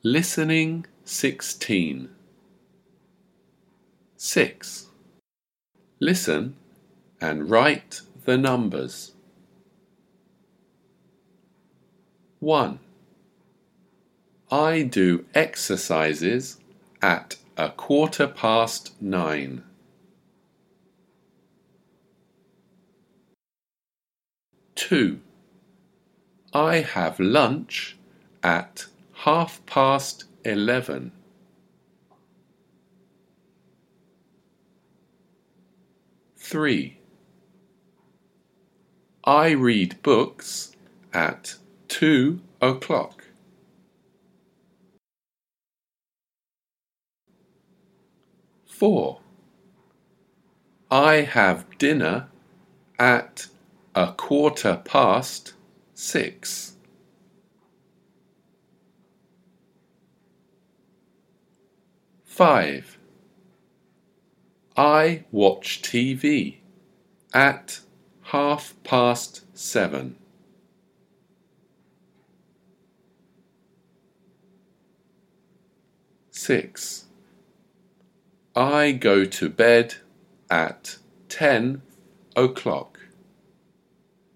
Listening 16. 6. Listen and write the numbers. 1. I do exercises at 9:15. 2. I have lunch at 11:30. 3. I read books at 2:00. 4. I have dinner at 6:15. 5. I watch TV at 7:30. 6. I go to bed at 10:00.